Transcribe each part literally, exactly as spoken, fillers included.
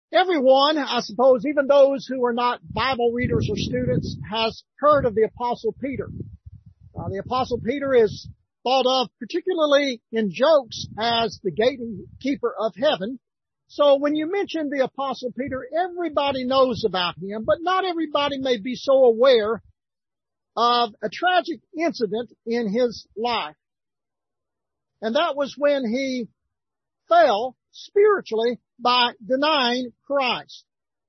Everyone, I suppose, even those who are not Bible readers or students, has heard of the Apostle Peter. Uh, the Apostle Peter is thought of particularly in jokes as the gatekeeper of heaven. So when you mention the Apostle Peter, everybody knows about him, but not everybody may be so aware of a tragic incident in his life. And that was when he fell spiritually by denying Christ.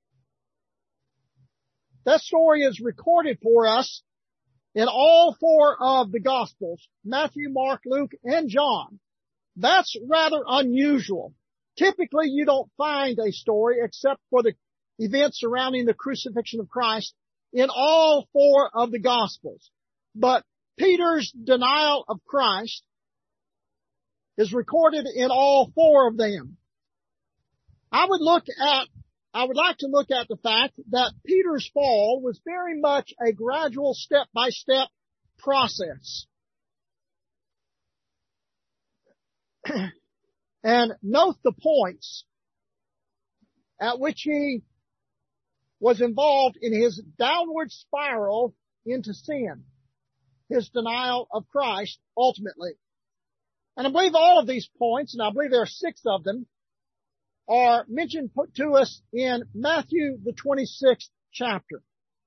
That story is recorded for us in all four of the Gospels, Matthew, Mark, Luke, and John. That's rather unusual. Typically, you don't find a story except for the events surrounding the crucifixion of Christ in all four of the Gospels. But Peter's denial of Christ is recorded in all four of them. I would look at, I would like to look at the fact that Peter's fall was very much a gradual step-by-step process. And note the points at which he was involved in his downward spiral into sin, his denial of Christ ultimately. And I believe all of these points, and I believe there are six of them, are mentioned to us in Matthew, the twenty-sixth chapter.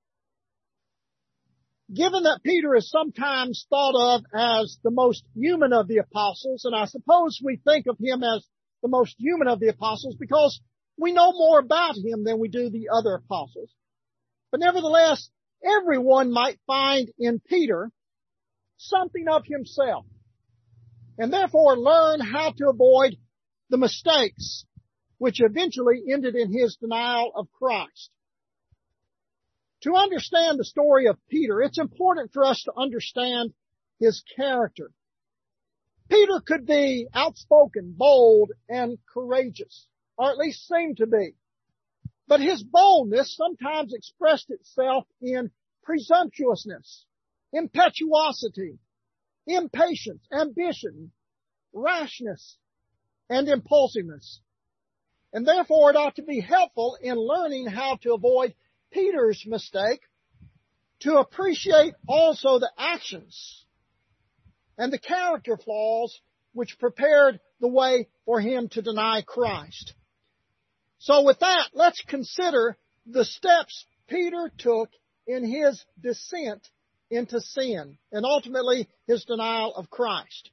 Given that Peter is sometimes thought of as the most human of the apostles, and I suppose we think of him as the most human of the apostles because we know more about him than we do the other apostles. But nevertheless, everyone might find in Peter something of himself, and therefore learn how to avoid the mistakes which eventually ended in his denial of Christ. To understand the story of Peter, it's important for us to understand his character. Peter could be outspoken, bold, and courageous, or at least seemed to be. But his boldness sometimes expressed itself in presumptuousness, impetuosity, impatience, ambition, rashness, and impulsiveness. And therefore it ought to be helpful in learning how to avoid Peter's mistake, to appreciate also the actions and the character flaws which prepared the way for him to deny Christ. So with that, let's consider the steps Peter took in his descent into sin and ultimately his denial of Christ.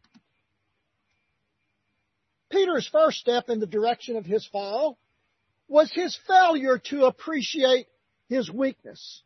Peter's first step in the direction of his fall was his failure to appreciate his weakness.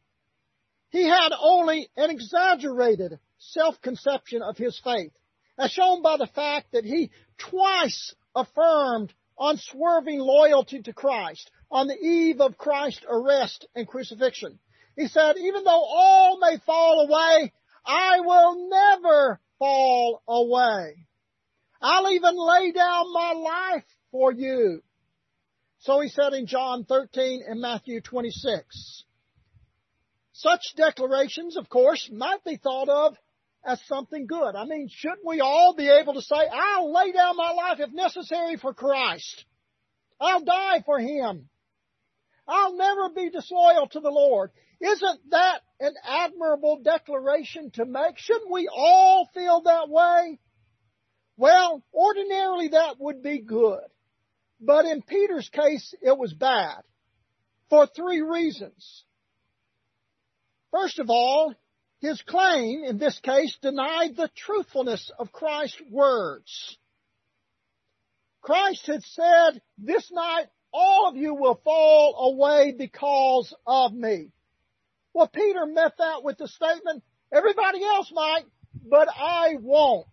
He had only an exaggerated self-conception of his faith, as shown by the fact that he twice affirmed unswerving loyalty to Christ on the eve of Christ's arrest and crucifixion. He said, even though all may fall away, I will never fall away. I'll even lay down my life for you. So he said in John thirteen and Matthew twenty-six. Such declarations, of course, might be thought of as something good. I mean, shouldn't we all be able to say, I'll lay down my life if necessary for Christ. I'll die for Him. I'll never be disloyal to the Lord. Isn't that an admirable declaration to make? Shouldn't we all feel that way? Well, ordinarily that would be good. But in Peter's case, it was bad. For three reasons. First of all, his claim, in this case, denied the truthfulness of Christ's words. Christ had said, this night all of you will fall away because of me. Well, Peter met that with the statement, everybody else might, but I won't.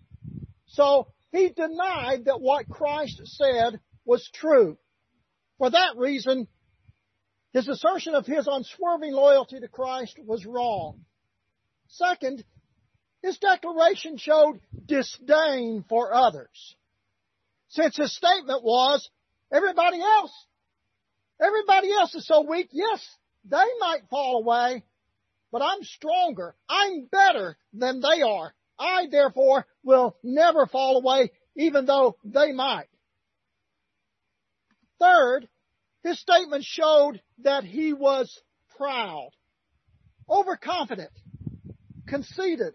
So he denied that what Christ said was true. For that reason, his assertion of his unswerving loyalty to Christ was wrong. Second, his declaration showed disdain for others. Since his statement was, everybody else, everybody else is so weak, yes, they might fall away, but I'm stronger. I'm better than they are. I, therefore, will never fall away, even though they might. Third, His statement showed that he was proud, overconfident, conceited.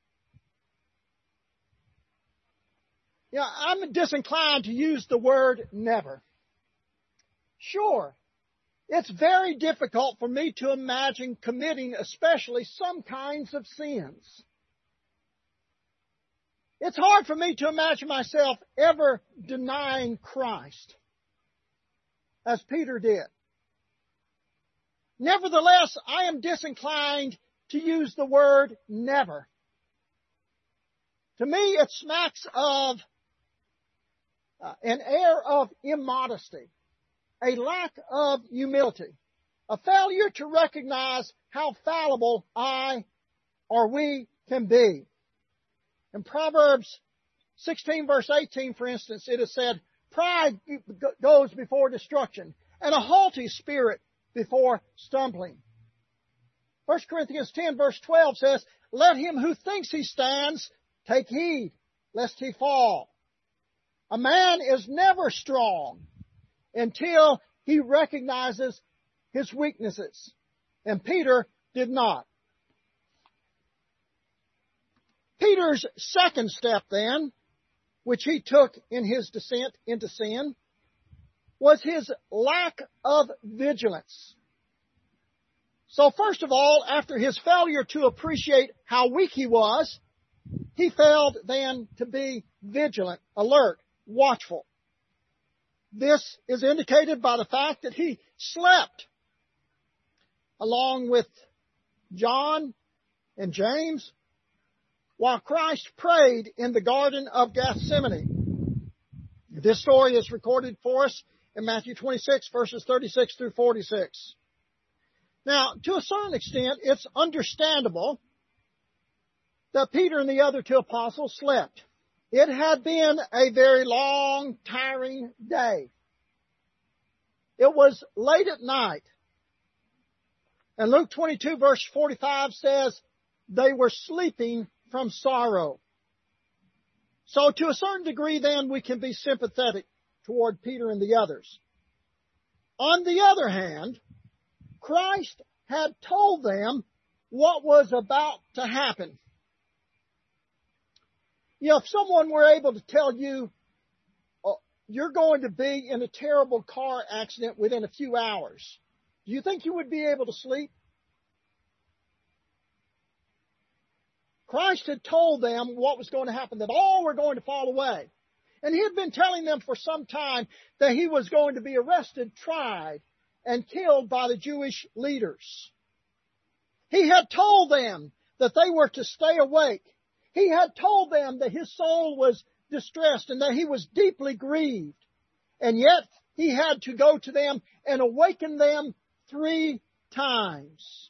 Yeah, I'm disinclined to use the word never. Sure, it's very difficult for me to imagine committing especially some kinds of sins. It's hard for me to imagine myself ever denying Christ, as Peter did. Nevertheless, I am disinclined to use the word never. To me, it smacks of uh, an air of immodesty, a lack of humility, a failure to recognize how fallible I or we can be. In Proverbs sixteen verse eighteen, for instance, it is said, pride goes before destruction, and a haughty spirit before stumbling. First Corinthians ten verse twelve says, let him who thinks he stands take heed, lest he fall. A man is never strong until he recognizes his weaknesses. And Peter did not. Peter's second step then, which he took in his descent into sin, was his lack of vigilance. So first of all, after his failure to appreciate how weak he was, he failed then to be vigilant, alert, watchful. This is indicated by the fact that he slept along with John and James while Christ prayed in the Garden of Gethsemane. This story is recorded for us in Matthew twenty-six, verses thirty-six through forty-six. Now, to a certain extent, it's understandable that Peter and the other two apostles slept. It had been a very long, tiring day. It was late at night. And Luke twenty-two, verse forty-five says, they were sleeping from sorrow. So to a certain degree, then, we can be sympathetic toward Peter and the others. On the other hand, Christ had told them what was about to happen. You know, if someone were able to tell you, oh, you're going to be in a terrible car accident within a few hours, do you think you would be able to sleep? Christ had told them what was going to happen, that all were going to fall away. And he had been telling them for some time that he was going to be arrested, tried, and killed by the Jewish leaders. He had told them that they were to stay awake. He had told them that his soul was distressed and that he was deeply grieved. And yet he had to go to them and awaken them three times.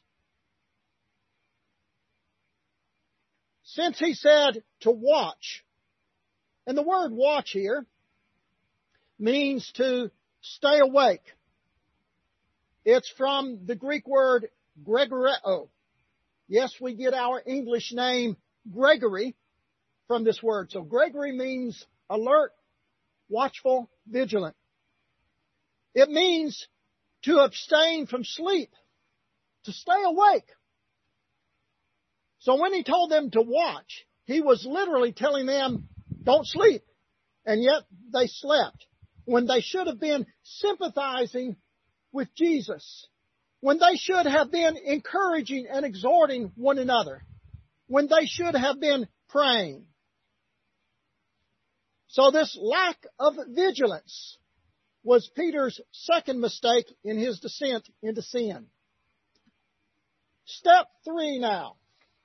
Since he said to watch, and the word watch here means to stay awake. It's from the Greek word gregoreo. Yes, we get our English name Gregory from this word. So Gregory means alert, watchful, vigilant. It means to abstain from sleep, to stay awake. So when he told them to watch, he was literally telling them, don't sleep. And yet they slept when they should have been sympathizing with Jesus, when they should have been encouraging and exhorting one another, when they should have been praying. So this lack of vigilance was Peter's second mistake in his descent into sin. Step three now.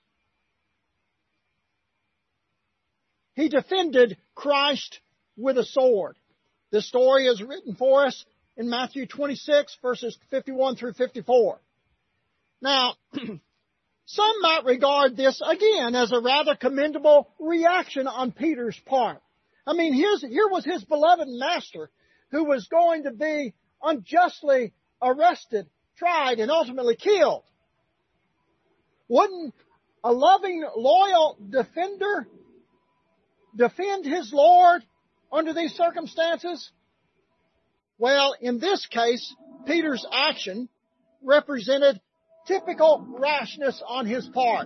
He defended Christ with a sword. This story is written for us in Matthew twenty-six, verses fifty-one through fifty-four. Now, some might regard this again as a rather commendable reaction on Peter's part. I mean, here's, here was his beloved master who was going to be unjustly arrested, tried, and ultimately killed. Wouldn't a loving, loyal defender defend his Lord under these circumstances? Well, in this case, Peter's action represented typical rashness on his part.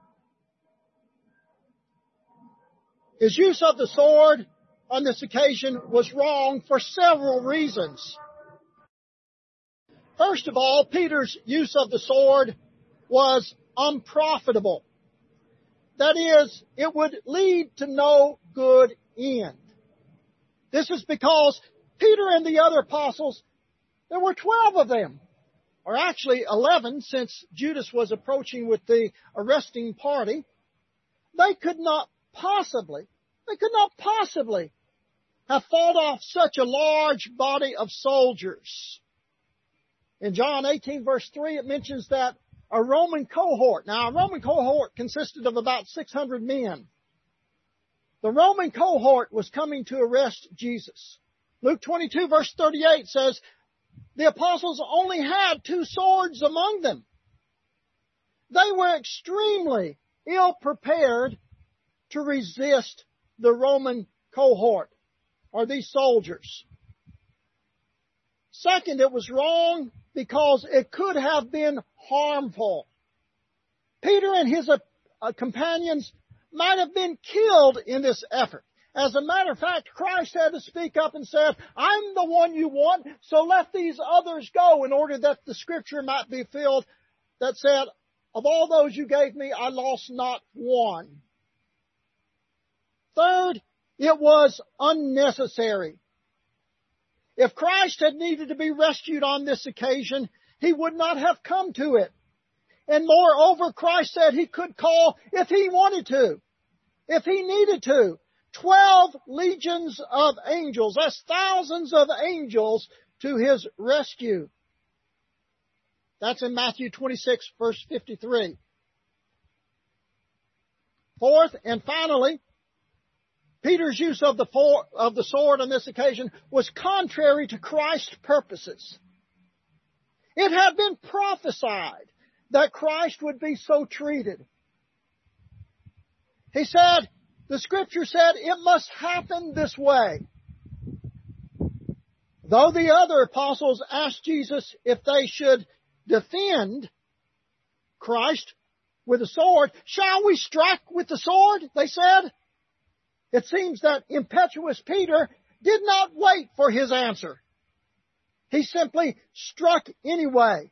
His use of the sword on this occasion was wrong for several reasons. First of all, Peter's use of the sword was unprofitable. That is, it would lead to no good end. This is because Peter and the other apostles, there were twelve of them, or actually eleven, since Judas was approaching with the arresting party. They could not possibly, they could not possibly have fought off such a large body of soldiers. In John eighteen, verse three, it mentions that a Roman cohort, now a Roman cohort consisted of about six hundred men. The Roman cohort was coming to arrest Jesus. Luke twenty-two, verse thirty-eight says, the apostles only had two swords among them. They were extremely ill prepared to resist the Roman cohort, or these soldiers. Second, it was wrong because it could have been harmful. Peter and his uh, companions might have been killed in this effort. As a matter of fact, Christ had to speak up and said, I'm the one you want, so let these others go, in order that the scripture might be filled that said, of all those you gave me, I lost not one. Third, it was unnecessary. If Christ had needed to be rescued on this occasion, He would not have come to it. And moreover, Christ said He could call, if He wanted to, if He needed to, twelve legions of angels, that's thousands of angels, to His rescue. That's in Matthew twenty-six, verse fifty-three. Fourth, and finally, Peter's use of the, for, of the sword on this occasion was contrary to Christ's purposes. It had been prophesied that Christ would be so treated. He said, the scripture said, it must happen this way. Though the other apostles asked Jesus if they should defend Christ with a sword, shall we strike with the sword? They said. It seems that impetuous Peter did not wait for his answer. He simply struck anyway.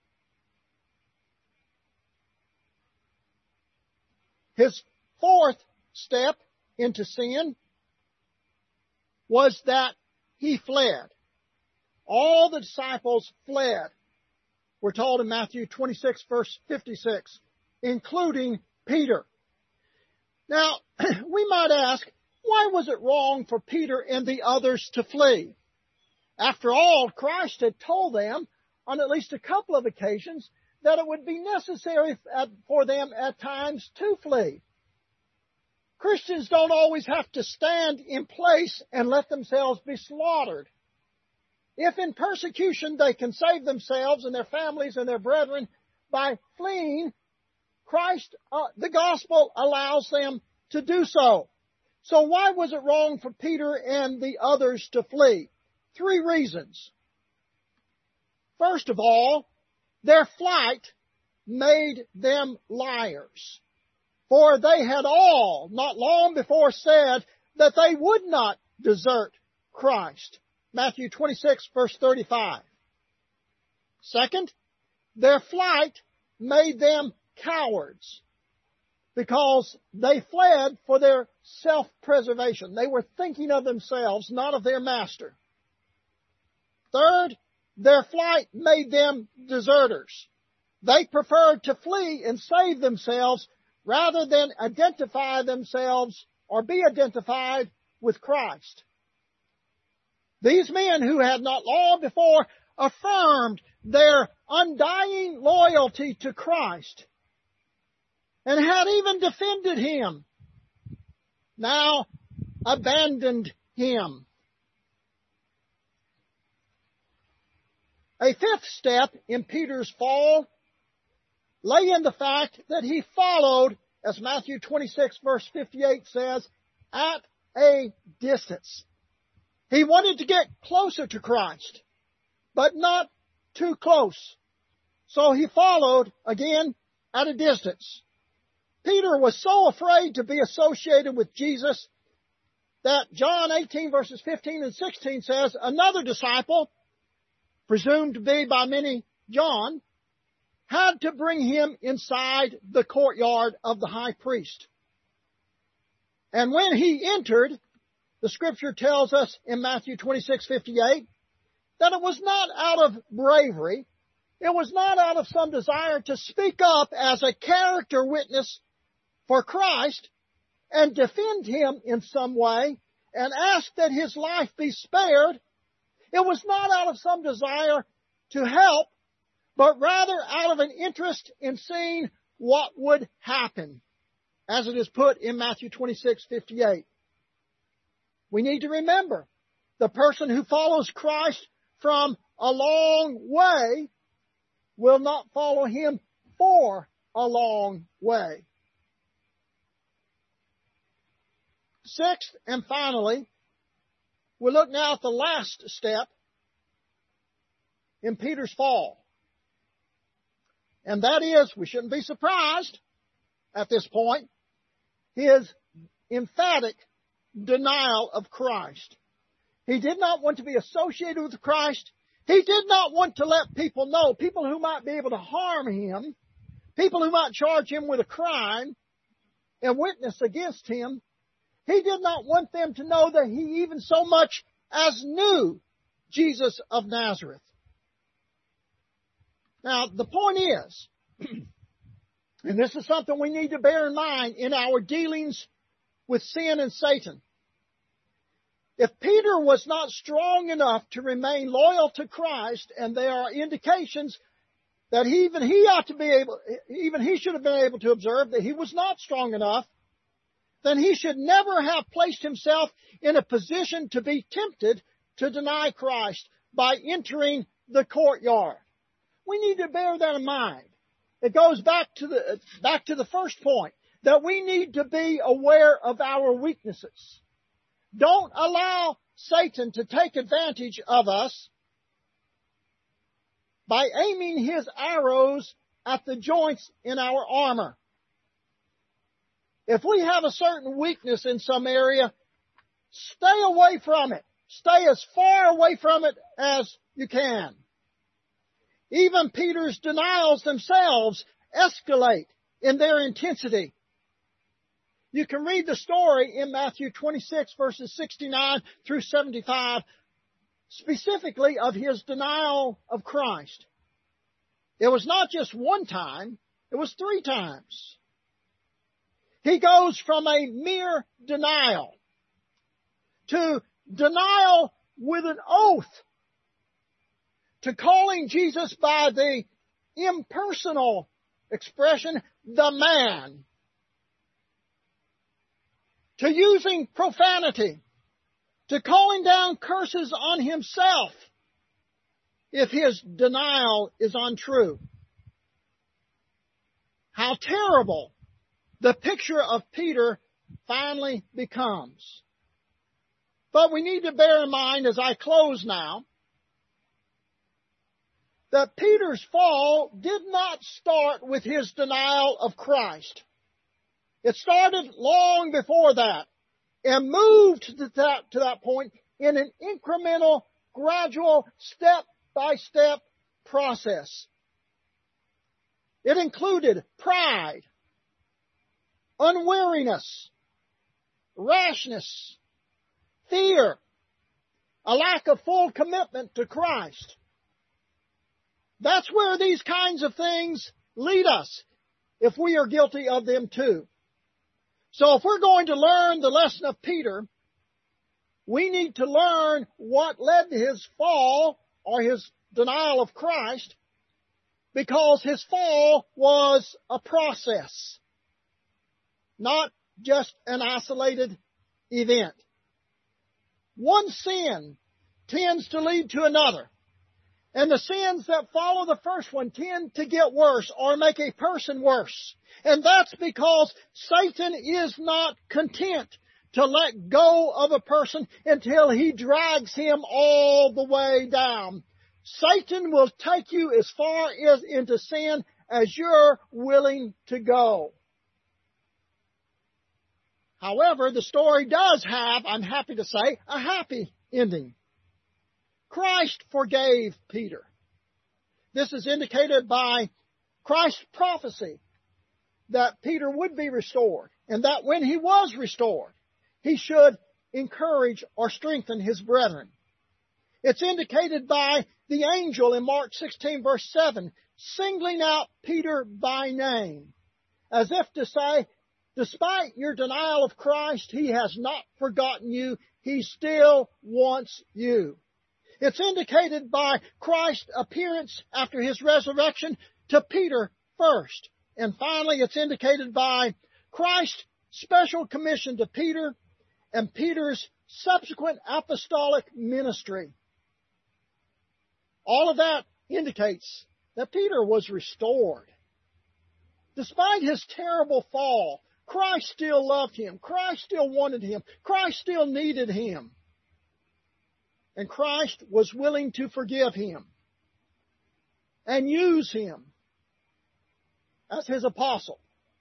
His fourth step into sin was that he fled. All the disciples fled. We're told in Matthew twenty-six, verse fifty-six, including Peter. Now, we might ask, why was it wrong for Peter and the others to flee? After all, Christ had told them on at least a couple of occasions that it would be necessary for them at times to flee. Christians don't always have to stand in place and let themselves be slaughtered. If in persecution they can save themselves and their families and their brethren by fleeing, Christ, uh, the gospel allows them to do so. So why was it wrong for Peter and the others to flee? Three reasons. First of all, their flight made them liars. For they had all, not long before, said that they would not desert Christ. Matthew twenty-six, verse thirty-five. Second, their flight made them cowards, because they fled for their self-preservation. They were thinking of themselves, not of their master. Third, their flight made them deserters. They preferred to flee and save themselves rather than identify themselves or be identified with Christ. These men who had not long before affirmed their undying loyalty to Christ and had even defended Him, now abandoned Him. A fifth step in Peter's fall lay in the fact that he followed, as Matthew twenty-six, verse fifty-eight says, at a distance. He wanted to get closer to Christ, but not too close. So he followed, again, at a distance. Peter was so afraid to be associated with Jesus that John eighteen verses fifteen and sixteen says, another disciple, presumed to be by many John, had to bring him inside the courtyard of the high priest. And when he entered, the scripture tells us in Matthew twenty-six fifty-eight that it was not out of bravery, it was not out of some desire to speak up as a character witness for Christ and defend him in some way and ask that his life be spared. It was not out of some desire to help, but rather out of an interest in seeing what would happen, as it is put in Matthew twenty-six fifty-eight. We need to remember, the person who follows Christ from a long way will not follow him for a long way. Sixth and finally, we look now at the last step in Peter's fall. And that is, we shouldn't be surprised at this point, his emphatic denial of Christ. He did not want to be associated with Christ. He did not want to let people know, people who might be able to harm him, people who might charge him with a crime and witness against him. He did not want them to know that he even so much as knew Jesus of Nazareth. Now, the point is, and this is something we need to bear in mind in our dealings with sin and Satan. If Peter was not strong enough to remain loyal to Christ, and there are indications that he, even he ought to be able, even he should have been able to observe that he was not strong enough, then he should never have placed himself in a position to be tempted to deny Christ by entering the courtyard. We need to bear that in mind. It goes back to the, back to the first point, that we need to be aware of our weaknesses. Don't allow Satan to take advantage of us by aiming his arrows at the joints in our armor. If we have a certain weakness in some area, stay away from it. Stay as far away from it as you can. Even Peter's denials themselves escalate in their intensity. You can read the story in Matthew twenty-six verses sixty-nine through seventy-five, specifically of his denial of Christ. It was not just one time, it was three times. He goes from a mere denial to denial with an oath, to calling Jesus by the impersonal expression, the man, to using profanity, to calling down curses on himself if his denial is untrue. How terrible the picture of Peter finally becomes. But we need to bear in mind, as I close now, that Peter's fall did not start with his denial of Christ. It started long before that and moved to that, to that point in an incremental, gradual, step-by-step process. It included pride, unwariness, rashness, fear, a lack of full commitment to Christ. That's where these kinds of things lead us if we are guilty of them too. So if we're going to learn the lesson of Peter, we need to learn what led to his fall or his denial of Christ, because his fall was a process, not just an isolated event. One sin tends to lead to another. And the sins that follow the first one tend to get worse or make a person worse. And that's because Satan is not content to let go of a person until he drags him all the way down Satan will take you as far as into sin as you're willing to go. However, the story does have, I'm happy to say, a happy ending. Christ forgave Peter. This is indicated by Christ's prophecy that Peter would be restored, and that when he was restored, he should encourage or strengthen his brethren. It's indicated by the angel in Mark sixteen, verse seven, singling out Peter by name, as if to say, despite your denial of Christ, he has not forgotten you. He still wants you. It's indicated by Christ's appearance after his resurrection to Peter first. And finally, it's indicated by Christ's special commission to Peter and Peter's subsequent apostolic ministry. All of that indicates that Peter was restored. Despite his terrible fall, Christ still loved him. Christ still wanted him. Christ still needed him. And Christ was willing to forgive him and use him as his apostle.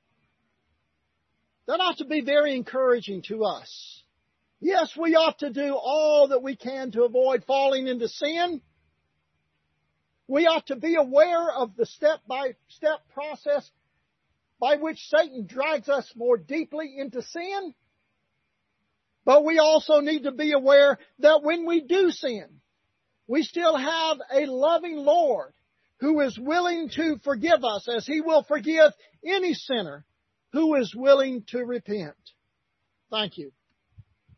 That ought to be very encouraging to us. Yes, we ought to do all that we can to avoid falling into sin. We ought to be aware of the step-by-step process by which Satan drags us more deeply into sin. But we also need to be aware that when we do sin, we still have a loving Lord who is willing to forgive us, as he will forgive any sinner who is willing to repent. Thank you.